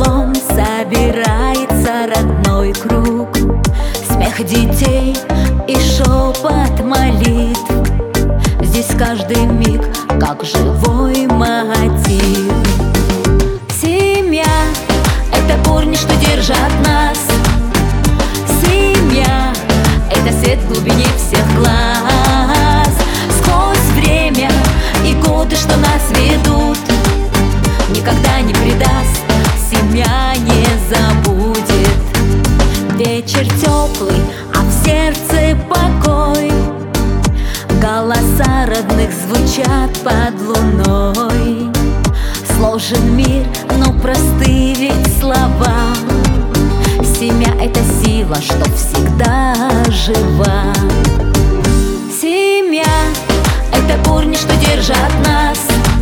столом собирается родной круг, смех детей и шепот молитв. Здесь каждый миг как живой мотив. Семья — это корни, что держат нас. Семья — это свет в глубине всех глаз. Сквозь время и годы, что нас ведут, никогда не предаст, семья не забудет. Вечер теплый, а в сердце покой. Голоса родных звучат под луной. Сложен мир, но просты ведь слова. Семья — это сила, что всегда жива. Семья — это корни, что держат нас.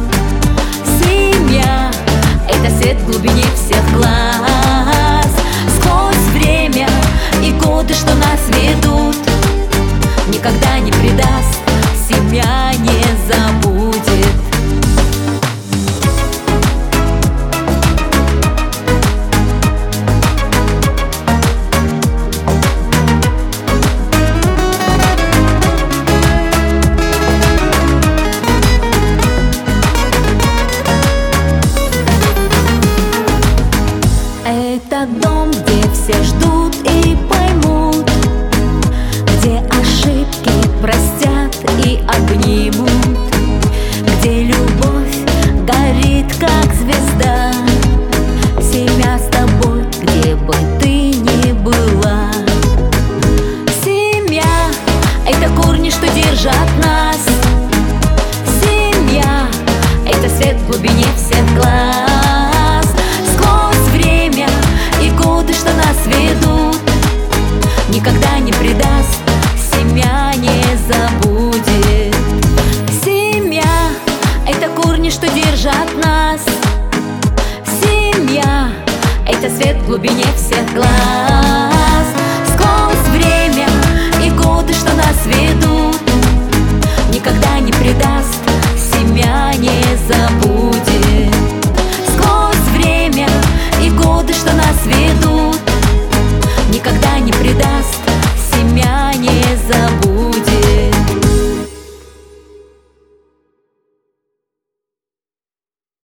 Семья — это свет в глубине всех глаз. Сквозь время и годы, что нас ведут, никогда не предаст, семья не забудет. Это дом, где все ждут и поймут, где ошибки простят и обнимут, где любовь горит, как звезда. Семья с тобой, где бы ты ни была. Семья — это корни, что держат нас. Семья — это свет в глубине всех глаз. Что нас ведут, никогда не предаст, семья не забудет. Семья — это корни, что держат нас. Семья — это свет в глубине всех глаз.